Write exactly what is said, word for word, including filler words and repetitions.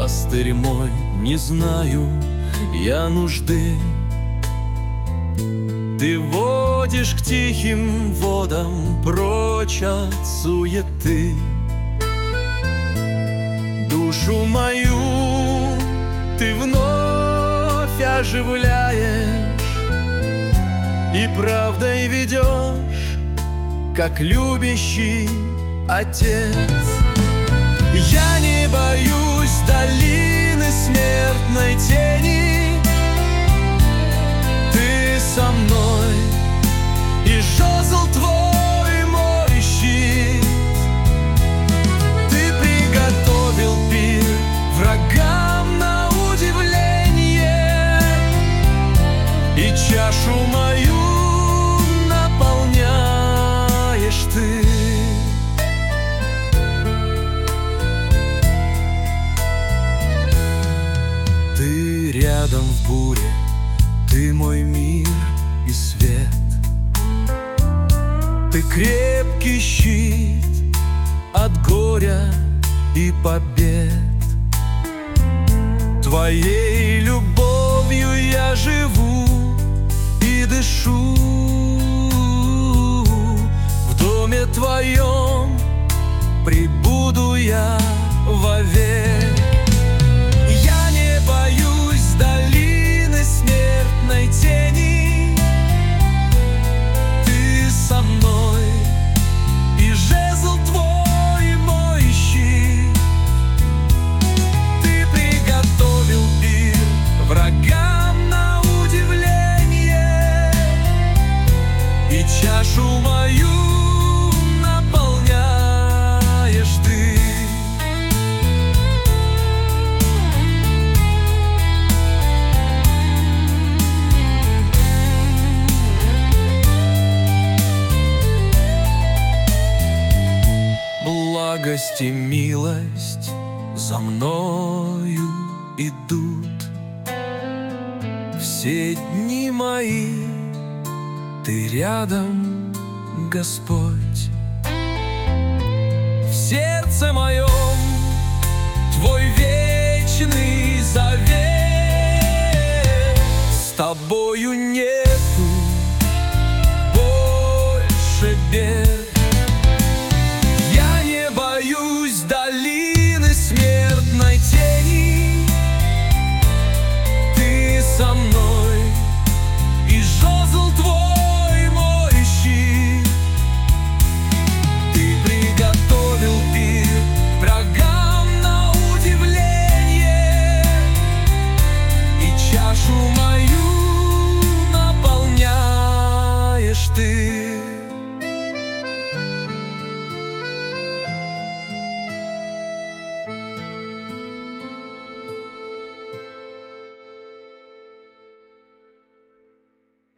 пастырь мой, не знаю я нужды. Ты водишь к тихим водам, прочь от суеты. Душу мою ты вновь оживляешь и правдой ведешь, как любящий отец. Я не боюсь долины смертной тени, ты со мной, и жезл твой мой щит. Ты приготовил пир врагам на удивление, и чашу мою наполняешь ты. Ты рядом в буре, ты мой мир и свет. Ты крепкий щит от горя и побед. Твоей любовью я живу и дышу. В доме твоем пребуду я вовек. Я не боюсь долины смертной тени, ты со мной, и жезл твой мой щит. Ты приготовил пир врагам на удивление, и чашу мою наполняешь ты. Благость и милость за мною идут все дни мои. Ты рядом, Господь. В сердце моем Твой вечный завет. С Тобою нету больше бед. Я не боюсь долины смерти,